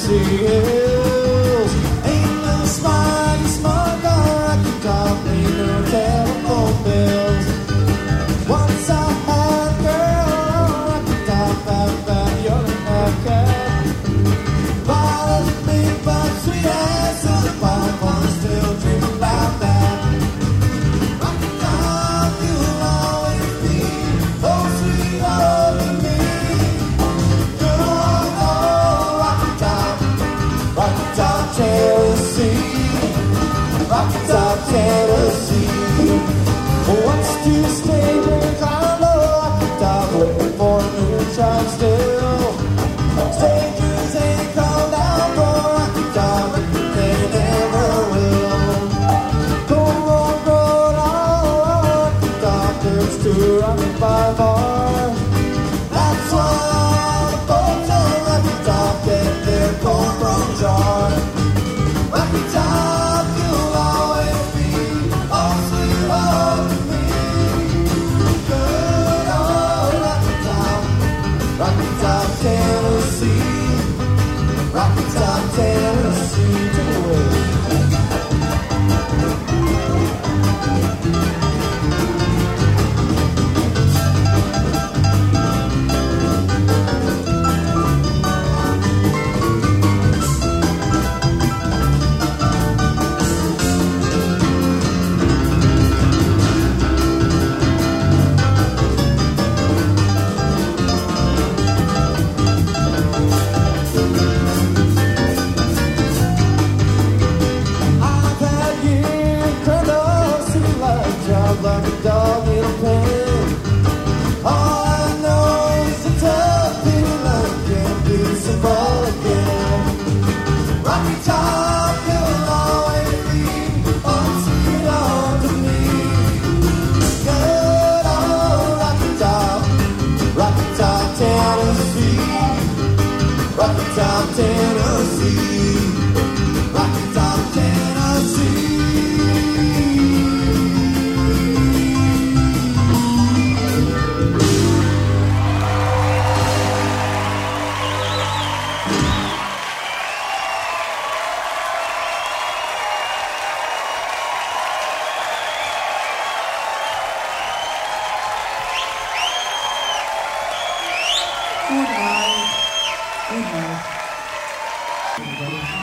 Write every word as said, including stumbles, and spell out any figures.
Tennessee hills. Ain't no smile, you smart car, I can talk, ain't no telephone bills. Once I had a girl, I can talk about that, you're the haircut. Bothers me, but sweet ass on the pipe, I still dream about that. I can talk, you'll always be, oh sweet, loving me. Good old, oh, Rocky Top, Rocky Top, Tennessee, Rocky Top, Tennessee. What's to stay with Carlo, Rocky Top, waiting for a new child still. Strangers ain't called out for Rocky Top, they never will. Don't roll, roll, all Rocky Top, there's two Rocky by far. That's why all the folks on Rocky Top get their cornrow jar. Rocky Top, you'll always be, oh sweet love to me. Good old Rocky Top, Rocky Top, Tennessee, Rocky Top, Tennessee, take it away. I've had years turned off city lights, job like a dog in a pen. All I know is a tough feeling like can't do some ball again. Rocky Top, you'll always be, oh sweet home to me. Good old Rocky Top, Rocky Top, Tennessee, Rocky Top, Tennessee, Rocky Top, Tennessee. Good night. Good night. Everybody.